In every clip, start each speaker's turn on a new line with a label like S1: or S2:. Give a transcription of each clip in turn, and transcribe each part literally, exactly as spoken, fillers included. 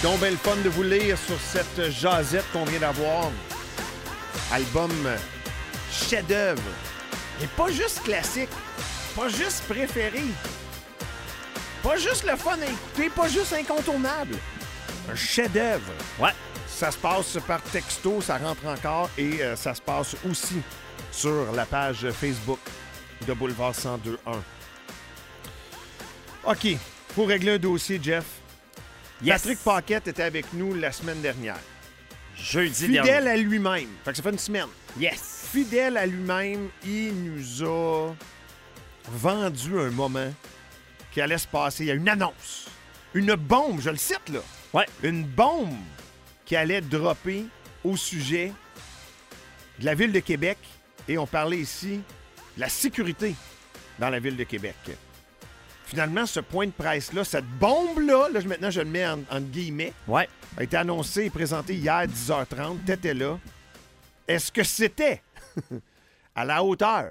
S1: donc bien le fun de vous lire sur cette jasette qu'on vient d'avoir. Album chef-d'œuvre. Et pas juste classique, pas juste préféré, pas juste le fun à écouter, pas juste incontournable. Un chef-d'œuvre.
S2: Ouais.
S1: Ça se passe par texto, ça rentre encore et euh, ça se passe aussi sur la page Facebook de Boulevard cent deux point un. OK, pour régler un dossier, Jeff.
S2: Yes.
S1: Patrick Paquette était avec nous la semaine dernière.
S2: Jeudi
S1: Fidèle
S2: dernier.
S1: à lui-même. Fait que ça fait une semaine.
S2: Yes.
S1: Fidèle à lui-même, il nous a vendu un moment qui allait se passer. Il y a une annonce. Une bombe, je le cite, là.
S2: Ouais.
S1: Une bombe qui allait dropper au sujet de la Ville de Québec. Et on parlait ici de la sécurité dans la Ville de Québec. Finalement, ce point de presse-là, cette bombe-là, là, maintenant je le mets en, en guillemets,
S2: Ouais.
S1: a été annoncé et présenté hier à dix heures trente. T'étais là. Est-ce que c'était à la hauteur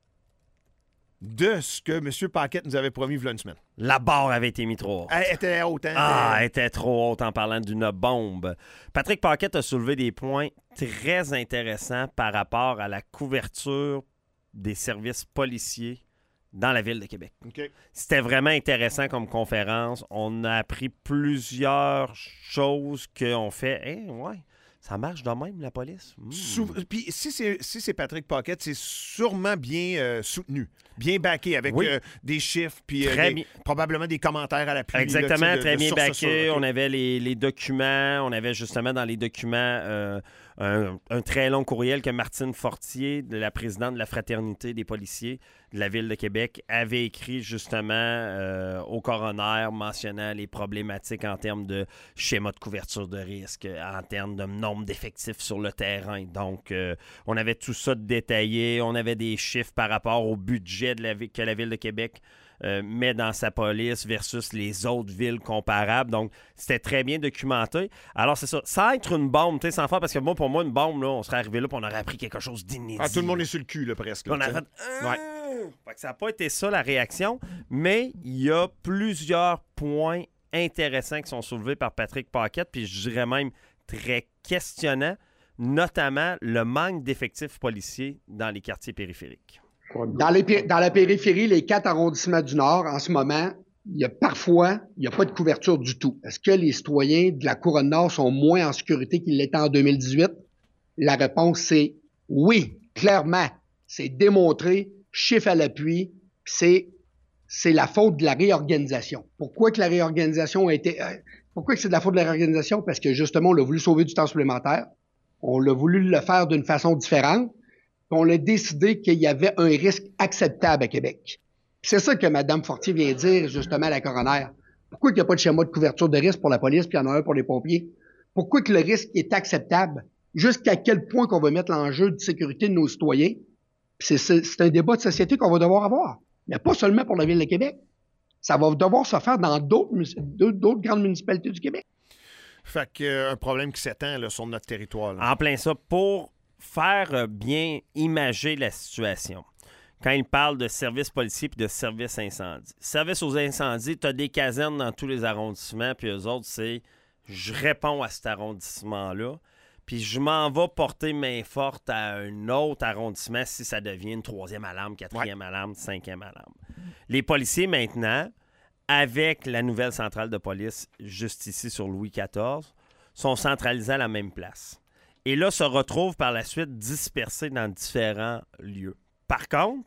S1: de ce que M. Paquette nous avait promis il y a une semaine?
S2: La barre avait été mise trop haut.
S1: Elle était haute, hein?
S2: Ah, elle était trop haute en parlant d'une bombe. Patrick Paquette a soulevé des points très intéressants par rapport à la couverture des services policiers dans la Ville de Québec.
S1: OK.
S2: C'était vraiment intéressant comme conférence. On a appris plusieurs choses qu'on fait. Hey, ouais, ça marche de même, la police. Mmh.
S1: Sou- Puis si c'est si c'est Patrick Paquette, c'est sûrement bien euh, soutenu, bien backé avec
S2: Oui.
S1: euh, des chiffres, puis euh,
S2: Très
S1: des-
S2: bien.
S1: probablement des commentaires à l'appui.
S2: Exactement,
S1: là, tu sais, de-
S2: très
S1: de
S2: bien
S1: sources
S2: backé.
S1: sûres, OK.
S2: On avait les, les documents. On avait justement dans les documents euh, un, un très long courriel que Martine Fortier, de la présidente de la Fraternité des policiers de la Ville de Québec, avait écrit justement euh, au coroner mentionnant les problématiques en termes de schéma de couverture de risque, en termes de nombre d'effectifs sur le terrain. Donc, euh, on avait tout ça détaillé. On avait des chiffres par rapport au budget de la, vi- que la Ville de Québec Euh, met dans sa police versus les autres villes comparables. Donc, c'était très bien documenté. Alors, c'est ça. Sans être une bombe, tu sais, sans faire, parce que moi, pour moi, une bombe, là, on serait arrivé là et on aurait appris quelque chose d'inédit.
S1: Ah, tout le monde est sur le cul, là, presque. là,
S2: On a
S1: tu sais.
S2: fait... Ah!
S1: Ouais.
S2: Fait que ça n'a pas été ça, la réaction, mais il y a plusieurs points intéressants qui sont soulevés par Patrick Paquette, puis je dirais même très questionnants, notamment le manque d'effectifs policiers dans les quartiers périphériques.
S3: Dans, les, pé- dans la périphérie, les quatre arrondissements du Nord, en ce moment, il y a parfois, il n'y a pas de couverture du tout. Est-ce que les citoyens de la Couronne Nord sont moins en sécurité qu'ils l'étaient en deux mille dix-huit? La réponse, c'est oui, clairement. C'est démontré, chiffre à l'appui, c'est, c'est la faute de la réorganisation. Pourquoi que la réorganisation a été... euh, pourquoi que c'est de la faute de la réorganisation? Parce que justement, on a voulu sauver du temps supplémentaire. On l'a voulu le faire d'une façon différente. On a décidé qu'il y avait un risque acceptable à Québec. Puis c'est ça que Mme Fortier vient dire justement à la coroner. Pourquoi il n'y a pas de schéma de couverture de risque pour la police puis il y en a un pour les pompiers? Pourquoi que le risque est acceptable? Jusqu'à quel point qu'on va mettre l'enjeu de sécurité de nos citoyens? Puis c'est, c'est, c'est un débat de société qu'on va devoir avoir. Mais pas seulement pour la Ville de Québec. Ça va devoir se faire dans d'autres, d'autres, d'autres grandes municipalités du Québec.
S1: Fait que, euh, un problème qui s'étend là, sur notre territoire. là.
S2: En plein ça, pour faire bien imager la situation. Quand il parle de services policiers puis de services incendie. Service aux incendies, tu as des casernes dans tous les arrondissements, puis eux autres, c'est je réponds à cet arrondissement-là, puis je m'en vais porter main forte à un autre arrondissement si ça devient une troisième alarme, quatrième ouais. alarme, cinquième alarme. Les policiers, maintenant, avec la nouvelle centrale de police juste ici sur Louis quatorze, sont centralisés à la même place. Et là, se retrouvent par la suite dispersés dans différents lieux. Par contre,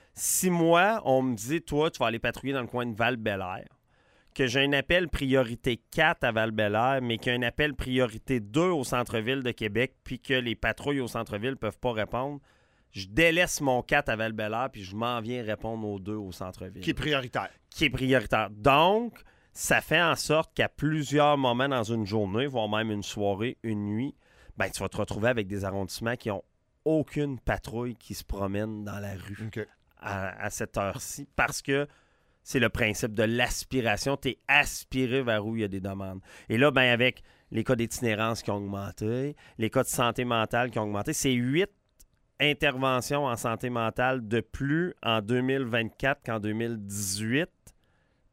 S2: si moi, on me dit, toi, tu vas aller patrouiller dans le coin de Val-Bélair, que j'ai un appel priorité quatre à Val-Bélair, mais qu'il y a un appel priorité deux au centre-ville de Québec, puis que les patrouilles au centre-ville ne peuvent pas répondre, je délaisse mon quatre à Val-Bélair, puis je m'en viens répondre aux deux au centre-ville.
S1: Qui est prioritaire.
S2: Qui est prioritaire. Donc, ça fait en sorte qu'à plusieurs moments dans une journée, voire même une soirée, une nuit, ben, tu vas te retrouver avec des arrondissements qui n'ont aucune patrouille qui se promène dans la rue
S1: Okay.
S2: à, à cette heure-ci parce que c'est le principe de l'aspiration. Tu es aspiré vers où il y a des demandes. Et là, ben, avec les cas d'itinérance qui ont augmenté, les cas de santé mentale qui ont augmenté, c'est huit interventions en santé mentale de plus en deux mille vingt-quatre qu'en deux mille dix-huit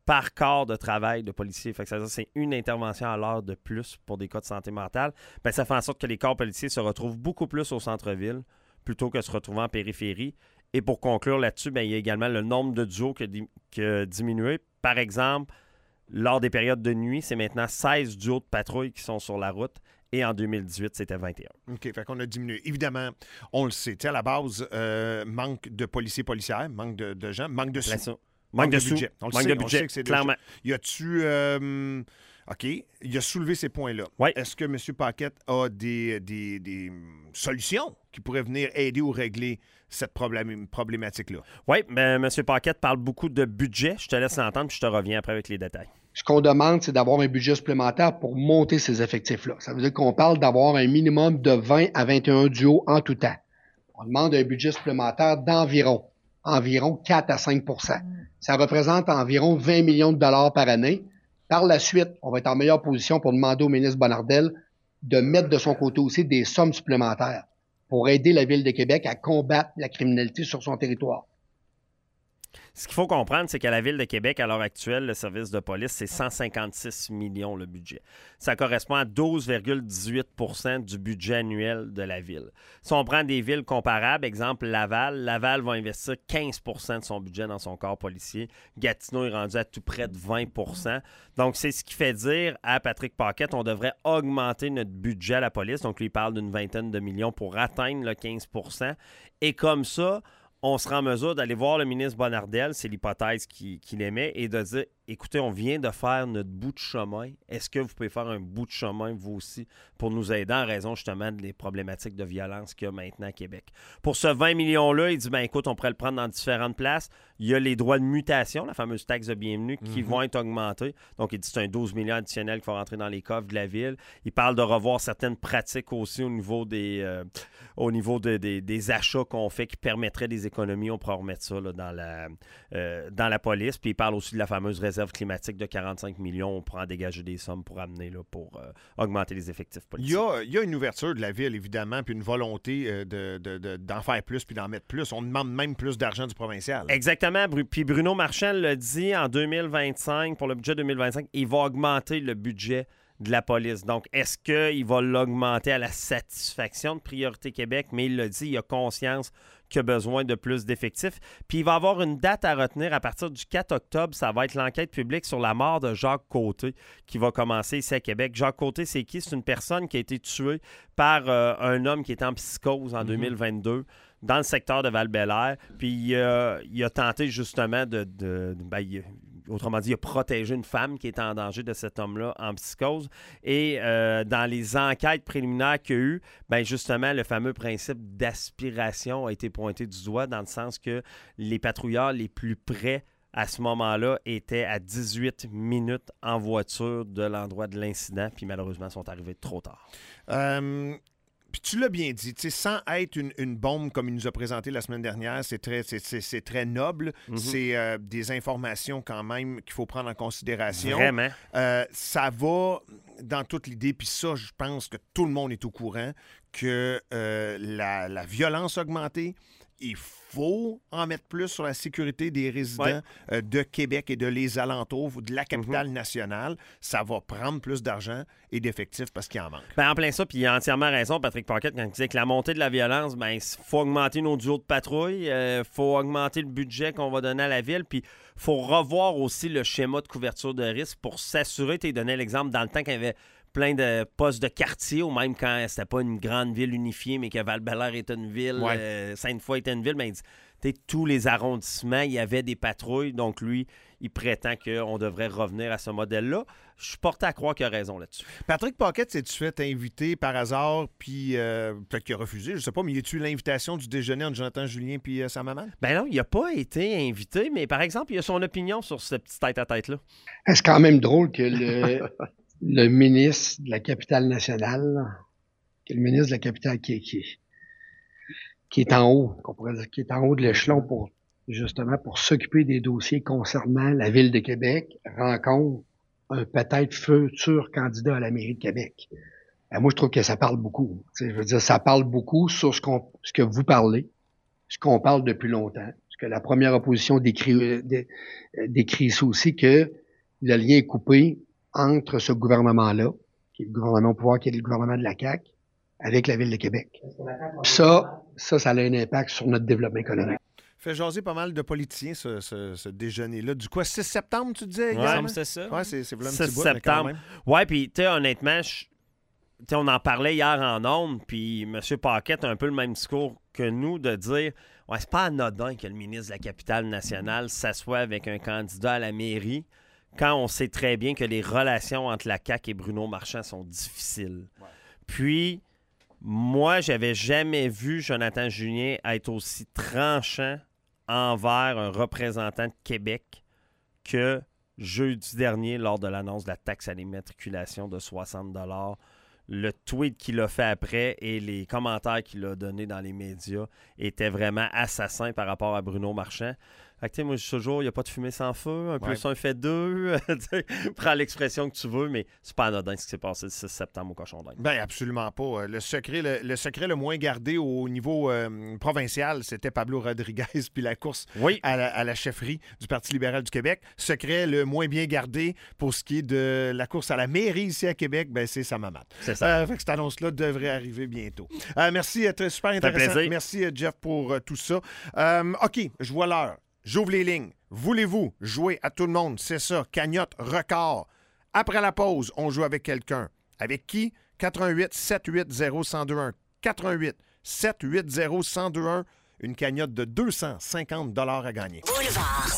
S2: par corps de travail de policiers. Fait que ça veut dire que c'est une intervention à l'heure de plus pour des cas de santé mentale. Bien, ça fait en sorte que les corps policiers se retrouvent beaucoup plus au centre-ville plutôt que se retrouver en périphérie. Et pour conclure là-dessus, bien, il y a également le nombre de duos qui a, di- qui a diminué. Par exemple, lors des périodes de nuit, c'est maintenant seize duos de patrouille qui sont sur la route. Et en deux mille dix-huit, c'était vingt et un.
S1: OK, fait qu'on a diminué. Évidemment, on le sait. Tu sais, à la base, euh, manque de policiers policières, manque de, de gens, manque de sous.
S2: Manque,
S1: Manque
S2: de,
S1: de
S2: sous.
S1: budget. On le
S2: Manque
S1: sait,
S2: de
S1: on
S2: budget,
S1: sait que c'est
S2: clairement.
S1: Y a-tu... euh, OK, il a soulevé ces points-là.
S2: Oui.
S1: Est-ce que M. Paquette a des, des, des solutions qui pourraient venir aider ou régler cette problém- problématique-là?
S2: Oui, ben, M. Paquette parle beaucoup de budget. Je te laisse l'entendre, puis je te reviens après avec les détails.
S3: Ce qu'on demande, c'est d'avoir un budget supplémentaire pour monter ces effectifs-là. Ça veut dire qu'on parle d'avoir un minimum de vingt à vingt et un duos en tout temps. On demande un budget supplémentaire d'environ, environ quatre à cinq pour cent. Ça représente environ vingt millions de dollars par année. Par la suite, on va être en meilleure position pour demander au ministre Bonnardel de mettre de son côté aussi des sommes supplémentaires pour aider la Ville de Québec à combattre la criminalité sur son territoire.
S2: Ce qu'il faut comprendre, c'est qu'à la Ville de Québec, à l'heure actuelle, le service de police, c'est cent cinquante-six millions le budget. Ça correspond à douze virgule dix-huit pour cent du budget annuel de la Ville. Si on prend des villes comparables, exemple Laval, Laval va investir quinze pour cent de son budget dans son corps policier. Gatineau est rendu à tout près de vingt pour cent. Donc, c'est ce qui fait dire à Patrick Paquette, on devrait augmenter notre budget à la police. Donc, lui, il parle d'une vingtaine de millions pour atteindre le quinze pour cent. Et comme ça, on sera en mesure d'aller voir le ministre Bonnardel, c'est l'hypothèse qu'il, qu'il émet, et de dire, écoutez, on vient de faire notre bout de chemin. Est-ce que vous pouvez faire un bout de chemin, vous aussi, pour nous aider en raison justement des problématiques de violence qu'il y a maintenant à Québec? Pour ce vingt millions-là, il dit, ben écoute, on pourrait le prendre dans différentes places. Il y a les droits de mutation, la fameuse taxe de bienvenue, qui mm-hmm. vont être augmentés. Donc, il dit, c'est un douze millions additionnels qui vont rentrer dans les coffres de la Ville. Il parle de revoir certaines pratiques aussi au niveau des, euh, au niveau de, des, des achats qu'on fait qui permettraient des économies. On pourra remettre ça là, dans, la, euh, dans la police. Puis il parle aussi de la fameuse réserve climatique de quarante-cinq millions. On pourra en dégager des sommes pour amener là, pour euh, augmenter les effectifs policiers.
S1: Il y, a, il y a une ouverture de la Ville, évidemment, puis une volonté euh, de, de, de, d'en faire plus puis d'en mettre plus. On demande même plus d'argent du provincial.
S2: Exactement. Puis Bruno Marchand l'a dit en deux mille vingt-cinq, pour le budget deux mille vingt-cinq, il va augmenter le budget de la police. Donc, est-ce qu'il va l'augmenter à la satisfaction de Priorité Québec? Mais il l'a dit, il a conscience qu'il a besoin de plus d'effectifs. Puis il va avoir une date à retenir à partir du quatre octobre. Ça va être l'enquête publique sur la mort de Jacques Côté qui va commencer ici à Québec. Jacques Côté, c'est qui? C'est une personne qui a été tuée par euh, un homme qui était en psychose en mm-hmm. deux mille vingt-deux dans le secteur de Val-Bélair. Puis euh, il a tenté justement de... de, de ben, il, autrement dit, il a protégé une femme qui était en danger de cet homme-là en psychose. Et euh, dans les enquêtes préliminaires qu'il y a eu, ben justement, le fameux principe d'aspiration a été pointé du doigt dans le sens que les patrouilleurs les plus près à ce moment-là étaient à dix-huit minutes en voiture de l'endroit de l'incident, puis malheureusement, sont arrivés trop tard.
S1: Euh... Puis tu l'as bien dit, sans être une, une bombe comme il nous a présenté la semaine dernière, c'est très, c'est, c'est, c'est très noble. Mm-hmm. C'est euh, des informations quand même qu'il faut prendre en considération.
S2: Vraiment.
S1: Euh, ça va dans toute l'idée, puis ça, je pense que tout le monde est au courant, que euh, la, la violence a augmenté. Il faut en mettre plus sur la sécurité des résidents ouais. euh, de Québec et de les alentours, de la capitale mm-hmm. nationale. Ça va prendre plus d'argent et d'effectifs parce qu'il en manque.
S2: Ben, en plein ça, puis il a entièrement raison, Patrick Paquette, quand il disait que la montée de la violence, ben, il faut augmenter nos duos de patrouille, il euh, faut augmenter le budget qu'on va donner à la Ville, puis il faut revoir aussi le schéma de couverture de risque pour s'assurer, tu as donné l'exemple dans le temps qu'il y avait plein de postes de quartier, ou même quand c'était pas une grande ville unifiée, mais que Val-Bélair était une ville, ouais. euh, Sainte-Foy était une ville, ben, il dit, tous les arrondissements, il y avait des patrouilles, donc lui, il prétend qu'on devrait revenir à ce modèle-là. Je suis porté à croire qu'il a raison là-dessus.
S1: Patrick Paquette, s'est-tu fait inviter par hasard, puis euh, peut-être qu'il a refusé, je sais pas, mais y a-tu l'invitation du déjeuner entre Jonathan Julien puis euh, sa maman?
S2: Ben non, il n'a pas été invité, mais par exemple, il a son opinion sur ce petit tête-à-tête-là.
S3: C'est quand même drôle que le... le ministre de la capitale nationale, qui est le ministre de la capitale qui, qui, qui est en haut, qu'on pourrait dire, qui est en haut de l'échelon pour, justement, pour s'occuper des dossiers concernant la Ville de Québec, rencontre un peut-être futur candidat à la mairie de Québec. Ben, moi, je trouve que ça parle beaucoup. T'sais, je veux dire, ça parle beaucoup sur ce qu'on, ce que vous parlez, ce qu'on parle depuis longtemps, ce que la première opposition décrit, dé, décrit ça aussi, que le lien est coupé entre ce gouvernement-là, qui est le gouvernement au pouvoir, qui est le gouvernement de la C A Q, avec la Ville de Québec. Puis ça, ça, ça a un impact sur notre développement économique.
S1: Fait jaser pas mal de politiciens, ce, ce, ce déjeuner-là. Du quoi, six septembre, tu disais?
S2: Ouais,
S1: également?
S4: c'est ça.
S1: Ouais, c'est, c'est un
S2: six
S1: petit bout, mais quand
S2: septembre.
S1: même.
S2: Ouais, puis tu sais, honnêtement, je- tu sais, on en parlait hier en ondes, puis M. Paquette a un peu le même discours que nous de dire ouais, c'est pas anodin que le ministre de la Capitale-Nationale s'assoie avec un candidat à la mairie quand on sait très bien que les relations entre la C A Q et Bruno Marchand sont difficiles.
S1: Ouais.
S2: Puis, moi, j'avais jamais vu Jonathan Julien être aussi tranchant envers un représentant de Québec que jeudi dernier lors de l'annonce de la taxe à l'immatriculation de soixante dollars. Le tweet qu'il a fait après et les commentaires qu'il a donnés dans les médias étaient vraiment assassins par rapport à Bruno Marchand. Fait que, tu sais, moi, je dis toujours, il n'y a pas de fumée sans feu. Un plus
S1: Ouais.
S2: un fait deux. Tu sais, prends l'expression que tu veux, mais c'est pas anodin ce qui s'est passé le six septembre au Cochon d'Inde.
S1: Ben absolument pas. Le secret le, le secret le moins gardé au niveau euh, provincial, c'était Pablo Rodriguez puis la course
S2: Oui.
S1: à la, à la chefferie du Parti libéral du Québec. Secret le moins bien gardé pour ce qui est de la course à la mairie ici à Québec, ben c'est sa maman.
S2: C'est ça.
S1: Euh, fait que cette annonce-là devrait arriver bientôt. Euh, merci, euh, très super
S2: fait
S1: intéressant.
S2: plaisir.
S1: Merci euh, Jeff pour euh, tout ça. Euh, OK, je vois l'heure. J'ouvre les lignes. Voulez-vous jouer à tout le monde? C'est ça, cagnotte record. Après la pause, on joue avec quelqu'un. Avec qui? quatre un huit sept huit zéro un zéro deux un. quatre un huit sept huit zéro un zéro deux un. Une cagnotte de deux cent cinquante dollars à gagner.
S5: Boulevard.